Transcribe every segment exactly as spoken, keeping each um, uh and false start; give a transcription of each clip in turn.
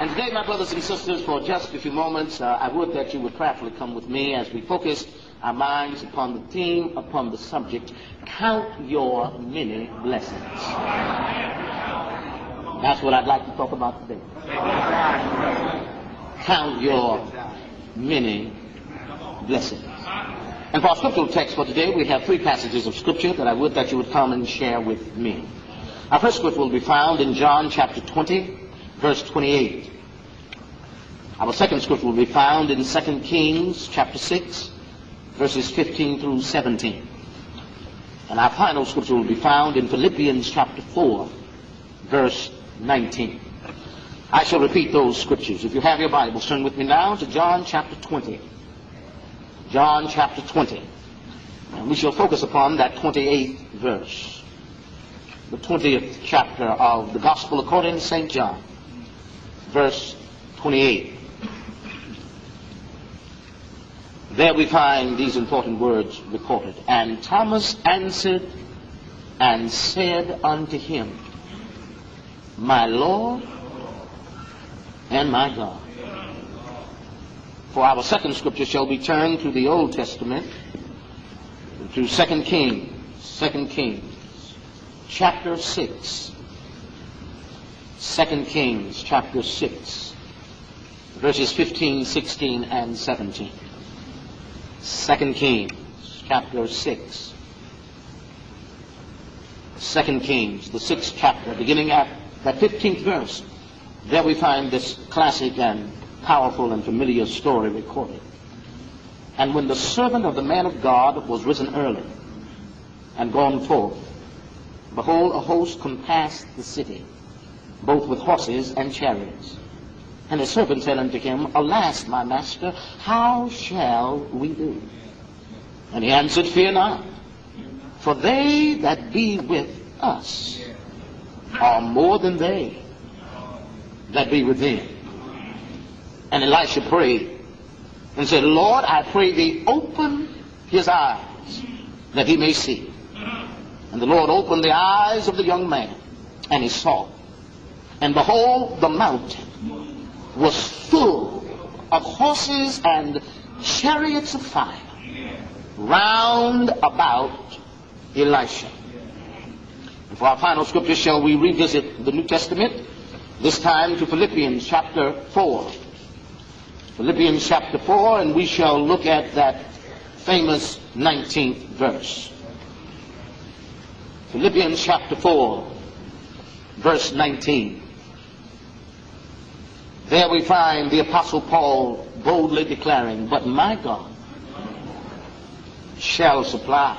And today, my brothers and sisters, for just a few moments, uh, I would that you would prayerfully come with me as we focus our minds upon the theme, upon the subject, count your many blessings. That's what I'd like to talk about today. Count your many blessings. And for our scriptural text for today, we have three passages of scripture that I would that you would come and share with me. Our first scripture will be found in John chapter twenty, verse twenty-eight. Our second scripture will be found in Second Kings chapter six, verses fifteen through seventeen. And our final scripture will be found in Philippians chapter four, verse nineteen. I shall repeat those scriptures. If you have your Bible, turn with me now to John chapter twenty. John chapter twenty. And we shall focus upon that twenty-eighth verse. The twentieth chapter of the Gospel according to Saint John, verse twenty-eight. There we find these important words recorded. And Thomas answered and said unto him, My Lord and my God. For our second scripture shall be turned to the Old Testament, to Second Kings, Second Kings, chapter six. Second Kings, chapter six, verses fifteen, sixteen, and seventeen. Second Kings, chapter six. Second Kings, the sixth chapter, beginning at that fifteenth verse. There we find this classic and powerful and familiar story recorded. And when the servant of the man of God was risen early and gone forth, behold, a host compassed the city, both with horses and chariots. And his servant said unto him, Alas, my master, how shall we do? And he answered, Fear not, for they that be with us are more than they that be with them. And Elisha prayed and said, Lord, I pray thee, open his eyes, that he may see. And the Lord opened the eyes of the young man, and he saw. And behold, the mountain was full of horses and chariots of fire round about Elisha. And for our final scripture shall we revisit the New Testament, this time to Philippians chapter four. Philippians chapter four, and we shall look at that famous nineteenth verse. Philippians chapter four, verse nineteen. There we find the Apostle Paul boldly declaring, But my God shall supply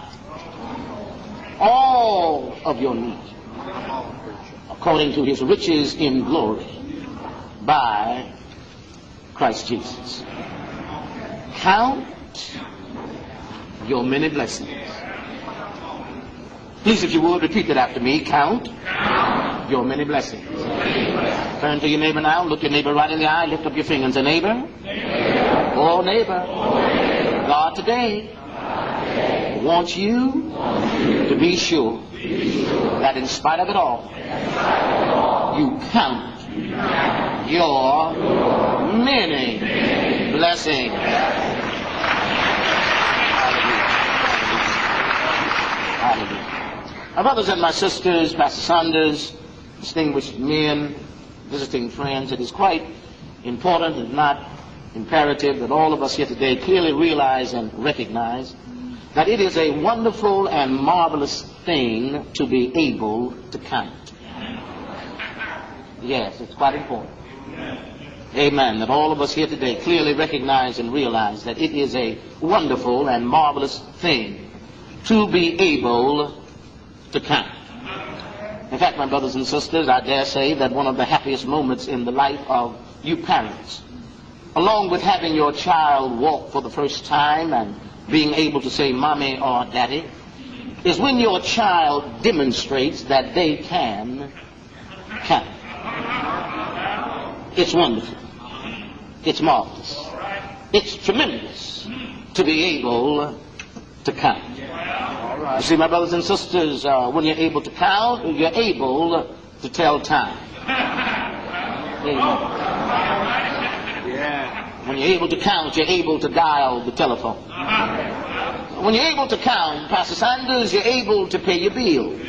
all of your need according to his riches in glory by Christ Jesus. Count your many blessings. Please, if you would, repeat that after me. Count your many blessings. Turn to your neighbor now. Look your neighbor right in the eye. Lift up your finger and say, Neighbor. Neighbor. Oh, neighbor. Oh, neighbor. God today, God today wants, you wants you to be sure, be sure that in spite of it all, of it all you count, you count your, your many, many blessings. Hallelujah. Hallelujah. My brothers and my sisters, Pastor Saunders, distinguished men, visiting friends, it is quite important and not imperative that all of us here today clearly realize and recognize that it is a wonderful and marvelous thing to be able to count. Yes, it's quite important. Amen. That all of us here today clearly recognize and realize that it is a wonderful and marvelous thing to be able to count. In fact, my brothers and sisters, I dare say that one of the happiest moments in the life of you parents, along with having your child walk for the first time and being able to say mommy or daddy, is when your child demonstrates that they can count. It's wonderful. It's marvelous. It's tremendous to be able to count. You see, my brothers and sisters, uh, when you're able to count, you're able to tell time. Amen. When you're able to count, you're able to dial the telephone. When you're able to count, Pastor Sanders, you're able to pay your bills.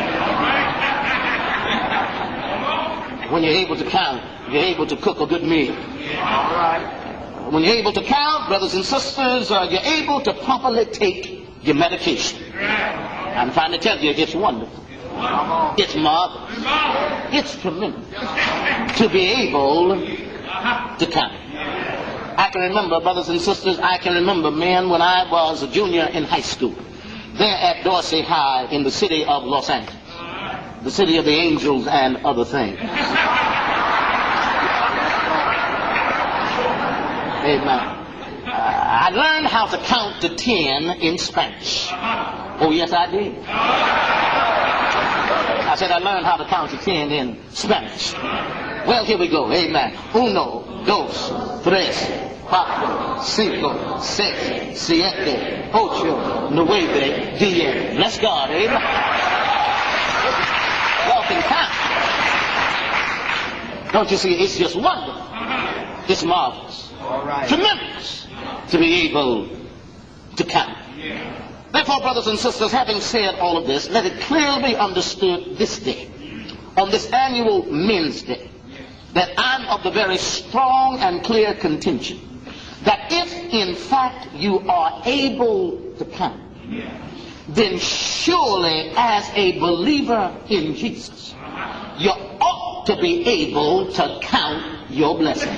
When you're able to count, you're able to cook a good meal. When you're able to count, brothers and sisters, uh, you're able to properly take your medication. I'm trying to tell you, it's wonderful. It's marvelous. It's tremendous to be able to count. I can remember, brothers and sisters, I can remember, men, when I was a junior in high school, there at Dorsey High in the city of Los Angeles, the city of the angels and other things. Amen. Uh, I learned how to count to ten in Spanish. Oh, yes, I did. I said I learned how to count to ten in Spanish. Well, here we go. Amen. Uno, dos, tres, cuatro, cinco, seis, siete, ocho, nueve, diez. Let's go. Amen. Y'all can count. Don't you see? It's just wonderful. It's marvelous. All right. Tremendous to be able to count. Yeah. Therefore, brothers and sisters, having said all of this, let it clearly be understood this day, on this annual Men's Day, that I'm of the very strong and clear contention that if in fact you are able to count, then surely as a believer in Jesus, you ought to be able to count your blessings.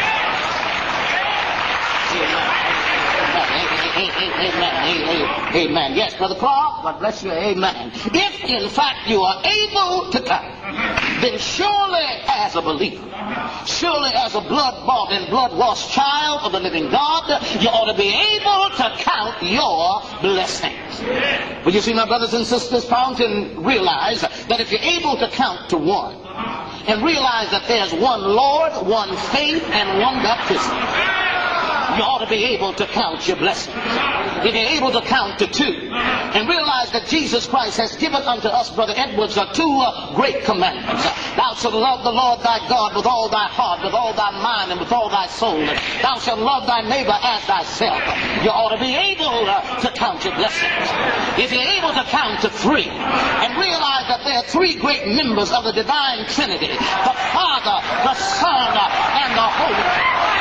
Amen. Amen. Amen. Yes, Brother Clark, God bless you. Amen. If in fact you are able to count, then surely as a believer, surely as a blood-bought and blood-washed child of the living God, you ought to be able to count your blessings. But you see, my brothers and sisters, Fountain, realize that if you're able to count to one, and realize that there's one Lord, one faith, and one baptism, you ought to be able to count your blessings. If you're able to count to two and realize that Jesus Christ has given unto us, Brother Edwards, uh, two uh, great commandments. Uh, thou shalt love the Lord thy God with all thy heart, with all thy mind, and with all thy soul. And thou shalt love thy neighbor as thyself. You ought to be able uh, to count your blessings. If you're able to count to three and realize that there are three great members of the divine Trinity, the Father, the Son, uh, and the Holy Spirit,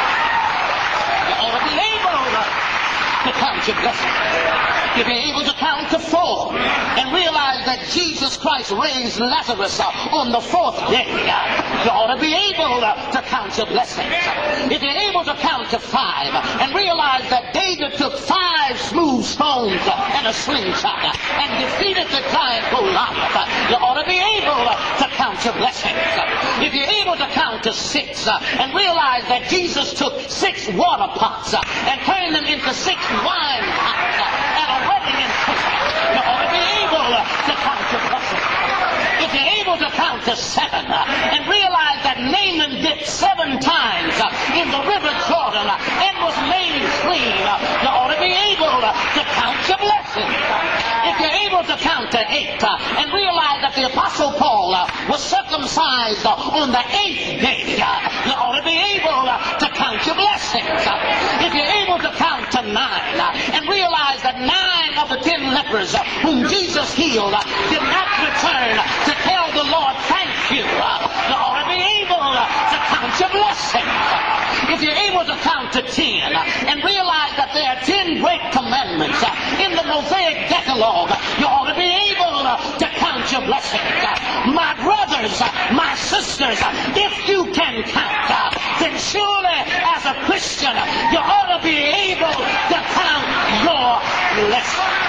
be able to count your blessings. If you're able to count to four and realize that Jesus Christ raised Lazarus on the fourth day, you ought to be able to count your blessings. If you're able to count to five and realize that David took five smooth stones and a slingshot and defeated the giant Goliath, you ought to be able to count your blessings. If you're able to count to six and realize that Jesus took six water pots and turned them into six wine pots at a wedding in Cana, you ought to be able to count your blessings. If you're able to count to seven and realize that Naaman dipped seven times in the river Jordan and was made clean, you ought to be able to count your blessings. If you're able to count to eight and realize that the Apostle Paul was circumcised on the eighth day, you ought to be able to count your blessings. If you're able to count to nine and realize that nine of the ten lepers whom Jesus healed did not return to tell the Lord thank you, you ought to be able to count your blessings. If you're able to count to ten and realize that there are ten great commandments in the Mosaic Decalogue, you ought to be able to count your blessings. My brothers, my sisters, if you can count, then surely as a Christian, you ought to be able to count your blessings.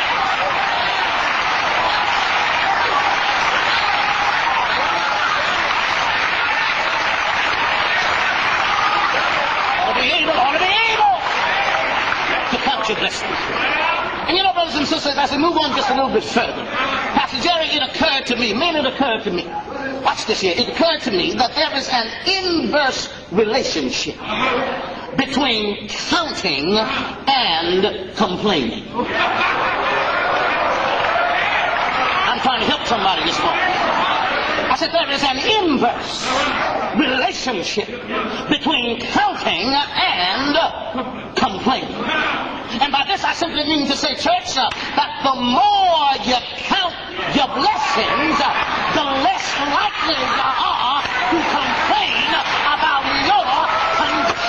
Your blessings. And you know, brothers and sisters, as we move on just a little bit further, Pastor Jerry, it occurred to me, man, it occurred to me, watch this here, it occurred to me that there is an inverse relationship between counting and complaining. I'm trying to help somebody this morning. I I said there is an inverse relationship between counting and complaining. And by this I simply mean to say, church, uh, that the more you count your blessings, uh, the less likely you are to complain about your condition.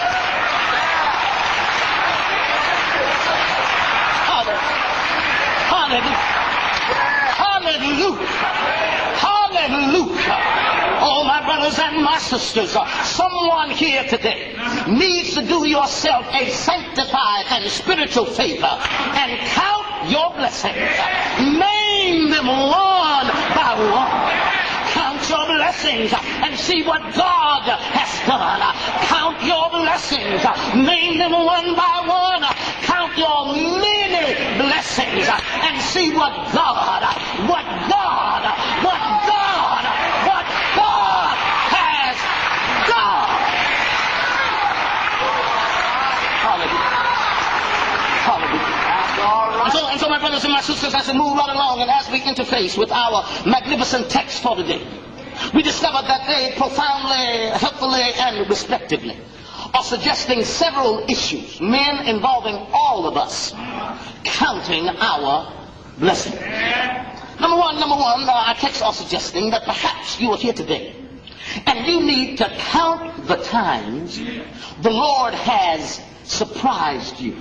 Hallelujah. Hallelujah. Hallelujah. Oh, my brothers and my sisters, uh, someone here today needs to do yourself a sanctified and spiritual favor and count your blessings. Name them one by one. Count your blessings and see what God has done. Count your blessings. Name them one by one. Count your many blessings and see what God, what God, what God, what God has done. Hallelujah. Hallelujah. And so, and so, my brothers and my sisters, as we move right along and as we interface with our magnificent text for today, we discover that they profoundly, helpfully, and respectively are suggesting several issues, men involving all of us, counting our blessings. Number one, number one, uh, our texts are suggesting that perhaps you are here today and you need to count the times the Lord has surprised you.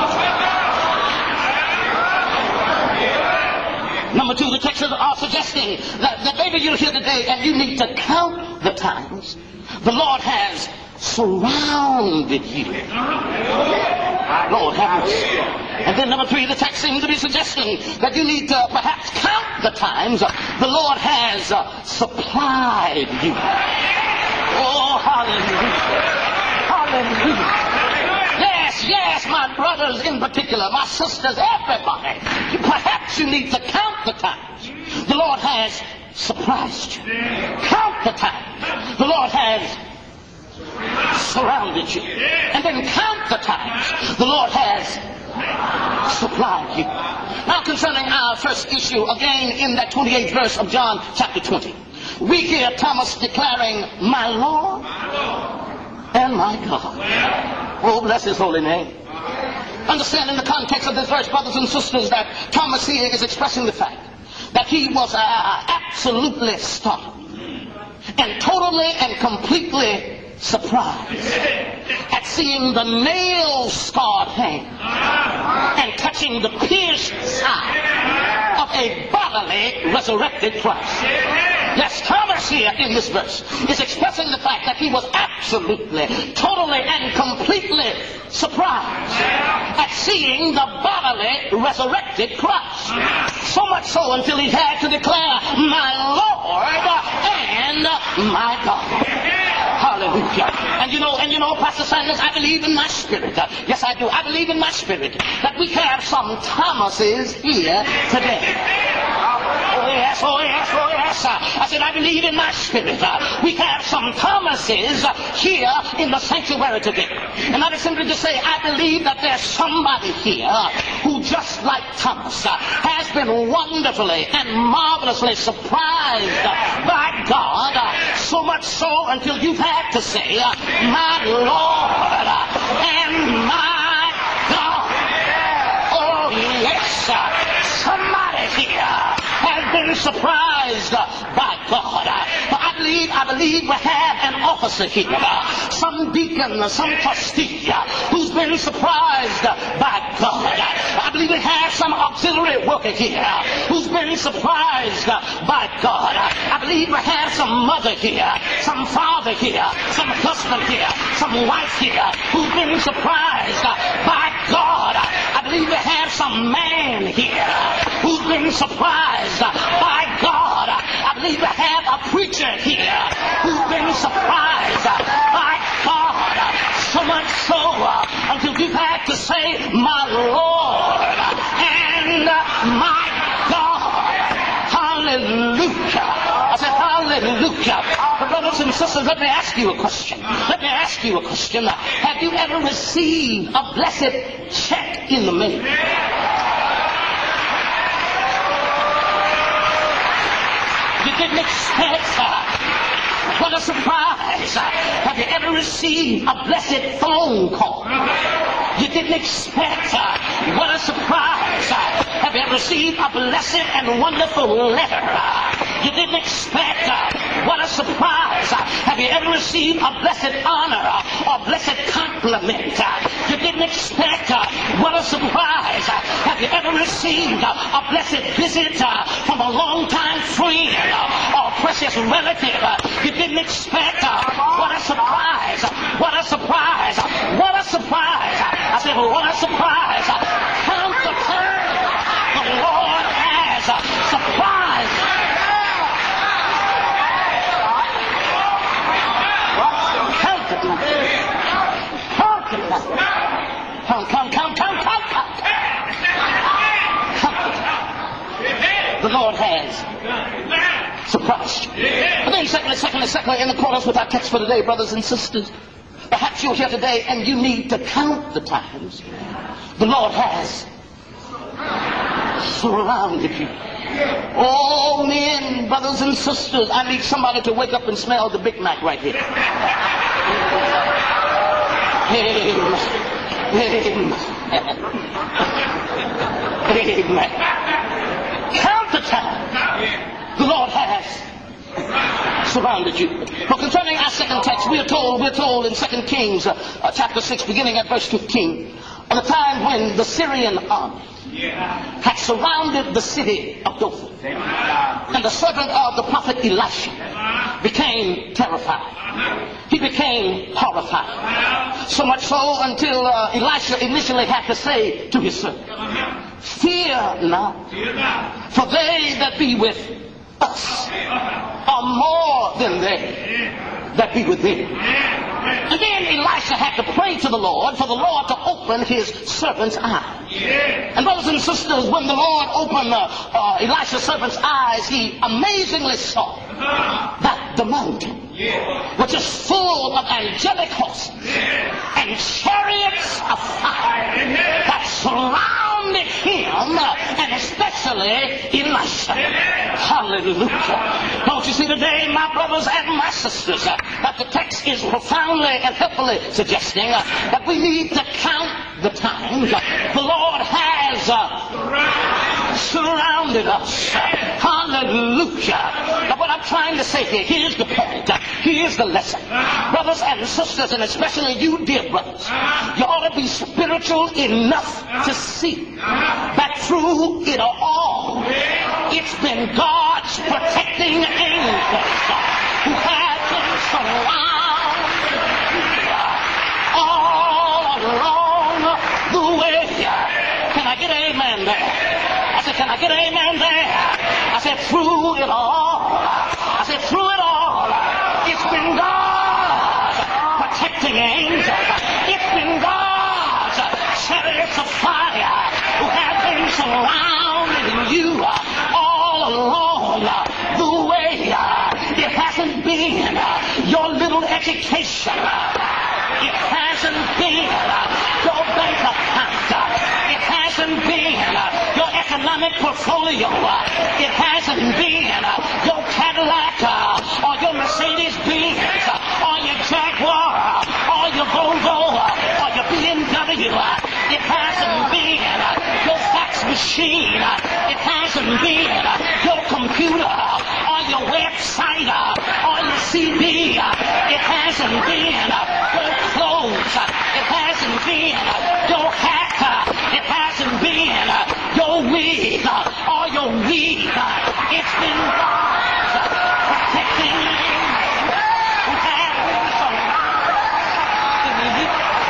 Number two, the texts are suggesting that, that maybe you're here today and you need to count the times the Lord has surrounded you. Lord have mercy. And then number three, the text seems to be suggesting that you need to perhaps count the times the Lord has uh, supplied you. Oh, hallelujah. Hallelujah. Yes, yes, my brothers in particular, my sisters, everybody. Perhaps you need to count the times the Lord has surprised you. Count the times the Lord has surrounded you. And then count the times the Lord has supplied you. Now concerning our first issue, again in that twenty-eighth verse of John chapter twenty, we hear Thomas declaring, my Lord and my God. Oh, bless his holy name. Understand in the context of this verse, brothers and sisters, that Thomas here is expressing the fact that he was uh, absolutely startled and totally and completely surprised at seeing the nail-scarred hand and touching the pierced side of a bodily resurrected Christ. Yes, Thomas here in this verse is expressing the fact that he was absolutely, totally, and completely surprised at seeing the bodily resurrected Christ. So much so until he had to declare, my Lord and my God. Hallelujah. And you know, and you know, Pastor Sanders, I believe in my spirit. Uh, yes, I do. I believe in my spirit that we have some Thomases here today. Oh yes, oh yes, oh yes. Uh, I said, I believe in my spirit. Uh, we have some Thomases uh, here in the sanctuary today. And that is simply to say, I believe that there's somebody here who, just like Thomas, uh, has been wonderfully and marvelously surprised uh, by God. Uh, so much so until you've had to say, uh, my Lord uh, and my God. Oh yes, uh, somebody here has been surprised uh, by God. Uh, I believe, I believe we have an officer here, uh, some deacon, uh, some trustee, uh, who's been surprised uh, by God. Uh, I believe we have some auxiliary worker here uh, who's been surprised uh, by God. Uh, I believe we have some mother here, some father here, some husband here, some wife here who's been surprised uh, by God. Uh, I believe we have some man here who's been surprised uh, by God. Uh, I believe we have a preacher here who's been surprised uh, by God. Uh, so much so uh, until you've had to say, my Lord and uh, my God. Hallelujah. I said, hallelujah. But brothers and sisters, let me ask you a question. Let me ask you a question. Have you ever received a blessed check in the mail? Did didn't expect. What a surprise. Have you ever received a blessed phone call? You didn't expect. What a surprise. Have you ever received a blessed and wonderful letter? You didn't expect. What a surprise. Have you ever received a blessed honor or blessed compliment? You didn't expect. What a surprise. Have you ever received a blessed visit from a longtime friend or precious relative? You didn't expect. What a surprise. What a surprise. What a surprise. I said, what a surprise. Count the time the Lord has surprised. Count the time. Count the time. Count, count, count, count, count, count. Count the time. The Lord has surprised you. But then secondly, secondly, secondly, in accordance with our text for today, brothers and sisters, perhaps you're here today and you need to count the times the Lord has surrounded you. Oh, men, brothers and sisters, I need somebody to wake up and smell the Big Mac right here. Amen. Amen. Amen. Count the time the Lord has surrounded you. But concerning our second text, we are told, we're told in Second Kings uh, uh, chapter six, beginning at verse fifteen, of the time when the Syrian army had surrounded the city of Dothan. And the servant of the prophet Elisha became terrified. He became horrified. So much so until uh, Elisha initially had to say to his servant, "Fear not, for they that be with us are more than they that be with them." And then Elisha had to pray to the Lord for the Lord to open his servant's eyes. And brothers and sisters, when the Lord opened uh, uh, Elisha's servant's eyes, he amazingly saw that the mountain, which is full of angelic hosts and chariots of fire that surrounded him, and especially Elisha. Hallelujah. Don't you see today, my brothers and my sisters, uh, that the text is profoundly and helpfully suggesting uh, that we need to count the times uh, the Lord has uh, surrounded us. Hallelujah. Now what I'm trying to say here, here's the point. Uh, here's the lesson. Brothers and sisters, and especially you, dear brothers, you ought to be spiritual enough to see that through it all, it's been God's protecting angels who have been surrounded all along the way. Can I get an amen there? I said, can I get an amen there? I said, through it all. I said, through it all, it's been God's protecting angels. It's been God's chariots of fire who have been surrounding you all along the way. It hasn't been your little education. It hasn't been your bank account. It hasn't been your economic portfolio. It hasn't been your Cadillac or your Mercedes-Benz or your Jaguar or your Volvo or your B M W. It hasn't been your fax machine. It hasn't been your computer or your website or your C D. It hasn't been your clothes. It hasn't been your hat. It hasn't been your wig or your weed. It's been God's protecting who has been surrounding you.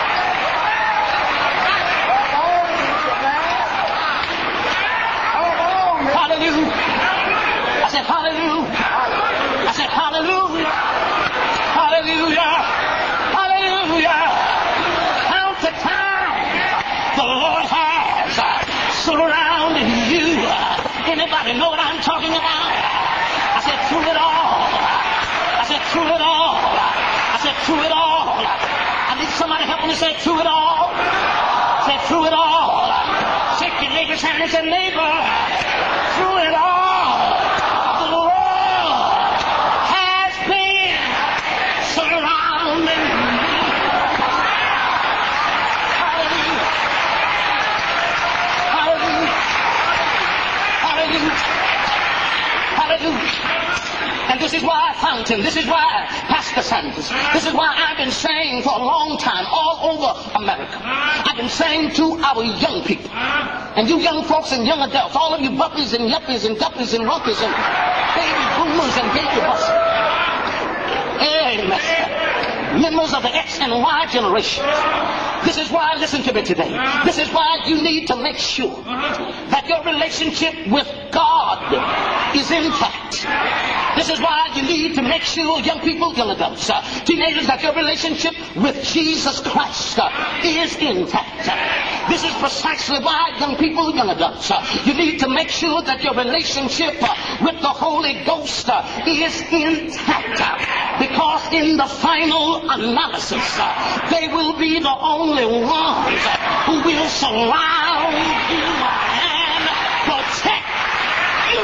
Hallelujah. I said hallelujah. I said hallelujah. Hallelujah. Hallelujah. Count the time the Lord has surrounded you. Anybody know what I'm talking about? I said through it all. I said through it all. I said through it all. I need somebody help me say through it all. Say through it all. Shake your neighbor's hand and say, neighbor, through it all, the Lord Hallelujah. And this is why Fountain, this is why Pastor Sanders, this is why I've been saying for a long time all over America, I've been saying to our young people, and you young folks and young adults, all of you buppies and yuppies and guppies and rumpies and baby boomers and baby busters, amen, members of the X and Y generation, this is why, listen to me today, this is why you need to make sure that your relationship with God is intact. This is why you need to make sure, young people, young adults, uh, teenagers, that your relationship with Jesus Christ uh, is intact. This is precisely why, young people, young adults, uh, you need to make sure that your relationship uh, with the Holy Ghost uh, is intact. Uh, because in the final analysis, uh, they will be the only ones uh, who will surround you and protect you.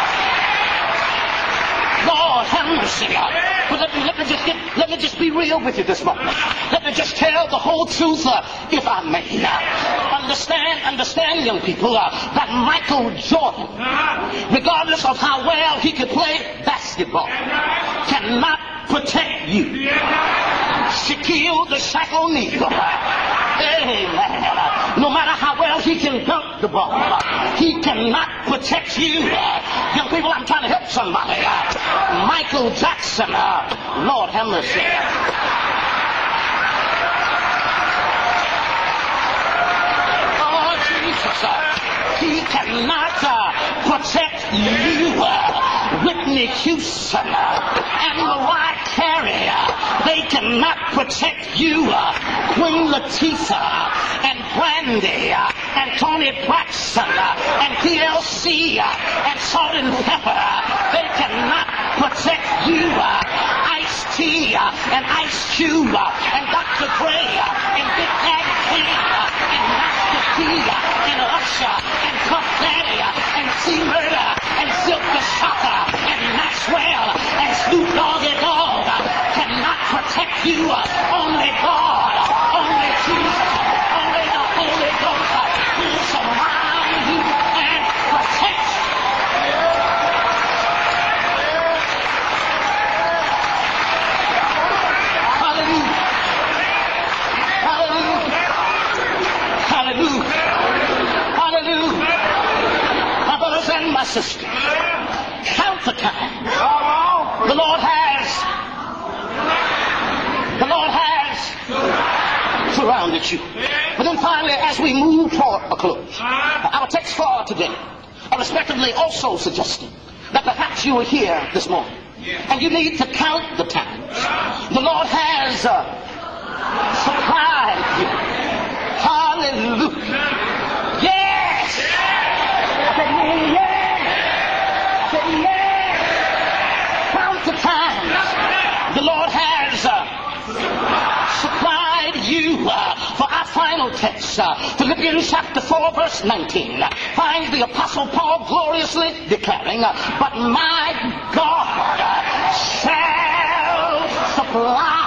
Lord have mercy. But let me, let me just get, let me just be real with you this morning. Let me just tell the whole truth, uh, if I may. Uh, understand, understand, young people, uh, that Michael Jordan, regardless of how well he could play basketball, cannot protect you. Shaquille the Shaq O'Neal, amen, no matter how well he can dunk the ball, he cannot protect you. Young people, I'm trying to help somebody. Michael Jackson, uh, Lord have mercy. Oh, Jesus, uh, he cannot uh, protect you. Uh, Whitney Houston uh, and Mariah Carey, uh, they cannot protect you. Uh, Queen Latifah and Brandy uh, and Toni Braxton uh, and T L C uh, and Salt and Pepper, uh, they cannot protect you. Uh, Ice-T uh, and Ice Cube uh, and Doctor Dre uh, and Big Daddy Kane uh, and Master P uh, and Usher and Puff Daddy uh, and C-Murder and Silk the Shocker and Maxwell and Snoop Doggy Dogg uh, cannot protect you. Uh, only God, uh, only Jesus, uh, only the Holy Ghost uh, will surround you and protect you. Hallelujah. Hallelujah. Hallelujah. Hallelujah. My brothers and my sisters, count the time. The Lord has, the Lord has surrounded you. But then finally, as we move toward a close, our text for today are respectively also suggesting that perhaps you are here this morning and you need to count the times the Lord has uh, supplied you. Hallelujah. Yes. I said, yes. I said, yes. Count the times the Lord has uh, supplied you. Uh, for our final text, uh, Philippians chapter four, verse nineteen, uh, finds the Apostle Paul gloriously declaring, uh, but my God uh, shall supply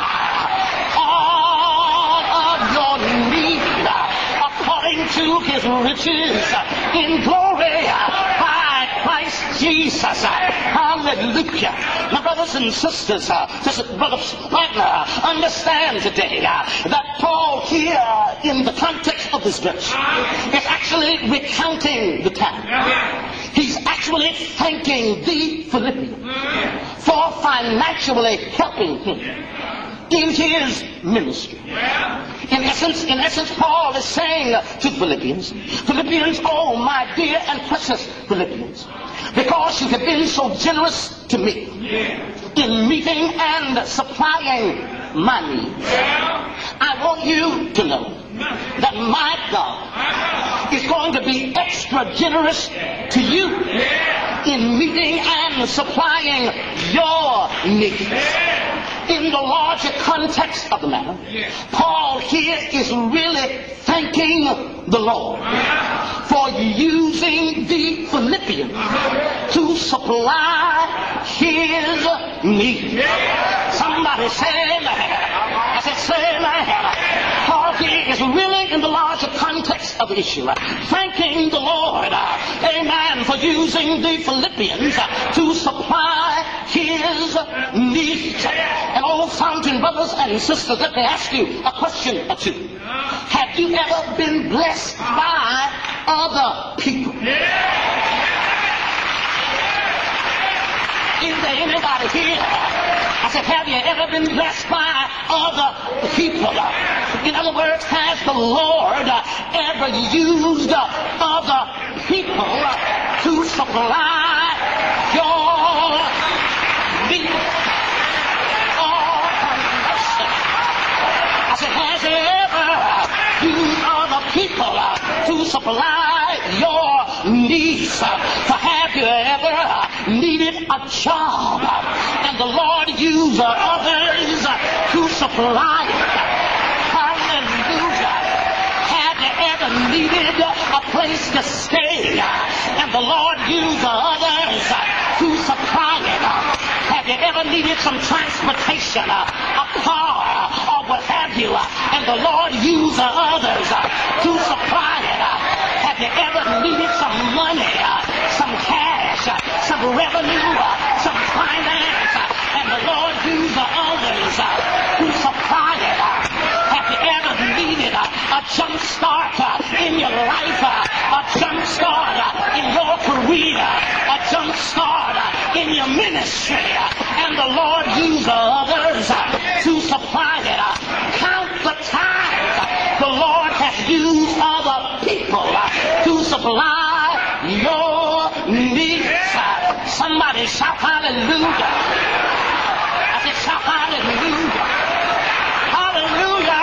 all of your need uh, according to his riches uh, in glory uh, by Christ Jesus. Uh, hallelujah. My brothers and sisters, uh, this is Brother Wagner, understand today uh, that Paul here in the context of this verse is actually recounting the time. He's actually thanking the Philippians for financially helping him in his ministry. In essence, in essence, Paul is saying to the Philippians, Philippians, oh my dear and precious Philippians, because you have been so generous to me in meeting and supplying my needs, I want you to know that my God is going to be extra generous to you in meeting and supplying your needs. In the larger context of the matter, Paul here is really thanking the Lord for using the Philippians to supply his needs. Somebody say amen. I said say amen. Paul he is really in the larger context of the issue, thanking the Lord, amen, for using the Philippians to supply his needs. And old fountain brothers and sisters, let me ask you a question or two. Have you ever been blessed by other people? Is there anybody here? I said, have you ever been blessed by other people? In other words, has the Lord ever used other people to supply your needs? Oh, mercy. I said, has he ever used other people to supply your needs? For have you ever needed a job and the Lord used others to supply it? Hallelujah. Have you ever needed a place to stay and the Lord used others to supply it? Have you ever needed some transportation, a car or what have you, and the Lord used others to supply it? Have you ever needed some money, some cash, some revenue, some finance, and the Lord used others to supply it? Have you ever needed a jump start in your life, a jump start in your career, a jump start in your ministry, and the Lord used others to supply it? Count the times the Lord has used other people to supply your needs. Somebody shout hallelujah. I said shout hallelujah. Hallelujah.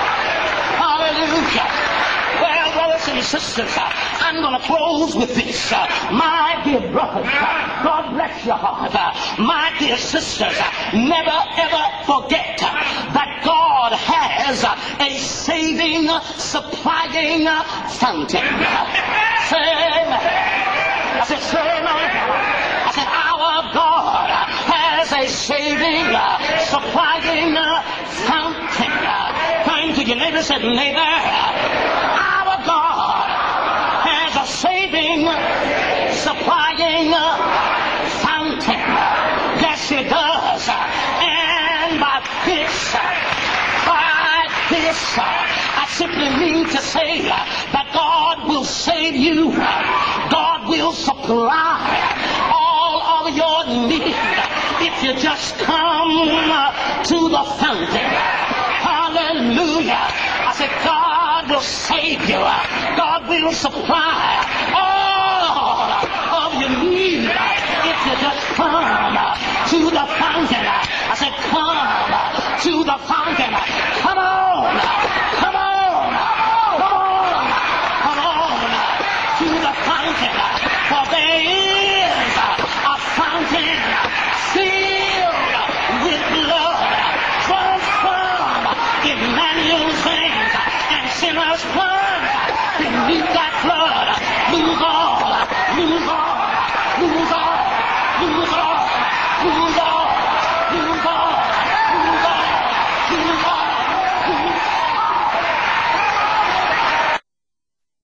Hallelujah. Well, brothers and sisters, I'm going to close with this. My dear brothers, God bless your heart. My dear sisters, never ever forget that God has a saving, supplying fountain. Say amen. I said, say amen. I said, our God has a saving, supplying fountain. Turn to your neighbor and say, neighbor, our God has a saving, supplying fountain. Yes, it does. And by this, by this, I simply mean to say that God will save you. God will supply all of your needs if you just come to the fountain. Hallelujah. I said, God will save you. God will supply all of your needs if you just come to the fountain. I said, come to the fountain.